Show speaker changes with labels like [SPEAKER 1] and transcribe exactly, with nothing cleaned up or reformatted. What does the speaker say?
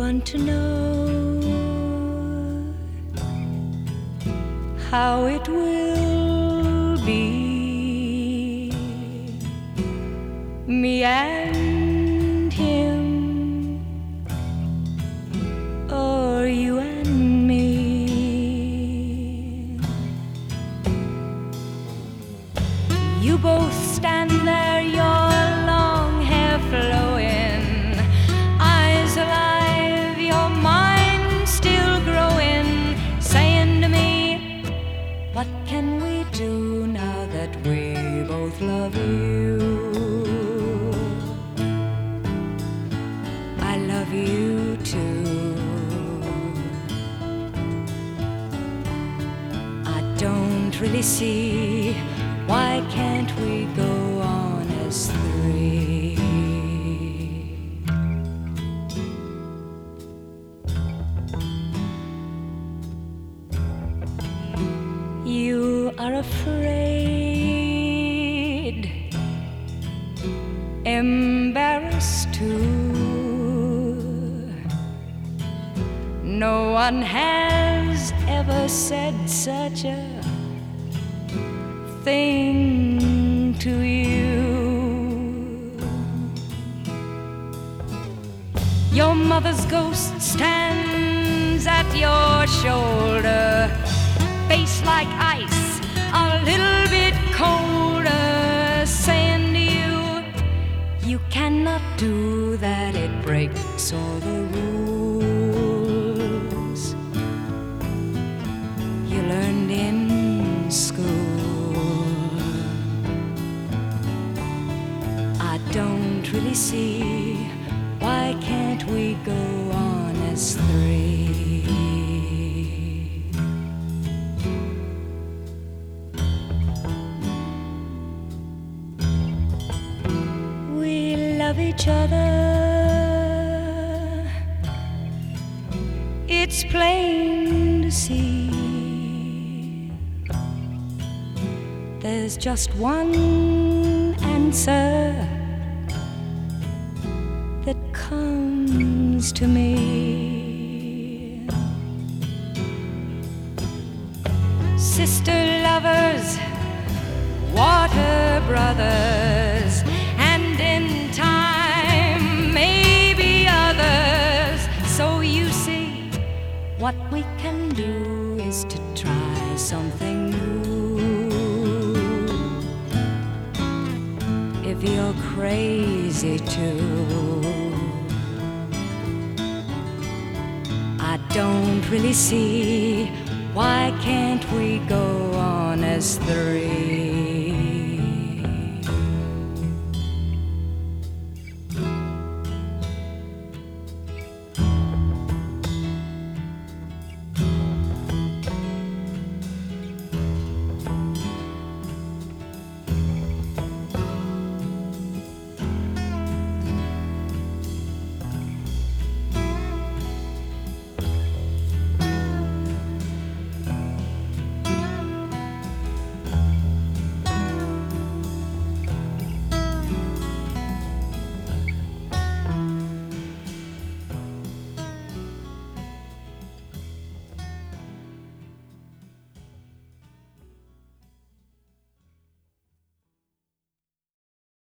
[SPEAKER 1] want to know how it will be, me and him, or you and me. You both stand there, your long hair flowing, eyes alive, your mind still growing, saying to me, what can we do now that we both love you? I love you too. I don't really see, why can't we go on as three? You are afraid, embarrassed too. No one has ever said such a thing to you. Your mother's ghost stands at your shoulder, face like ice, a little bit colder, saying to you, you cannot do that, it breaks all the rules you learned in school. I don't really see, why can't we go on as three? Love each other, it's plain to see. There's just one answer that comes to me. Sister lovers, water brothers, and in time maybe others. So you see, what we can do is to try something new. If you're crazy too, I don't really see, why can't we go on as three?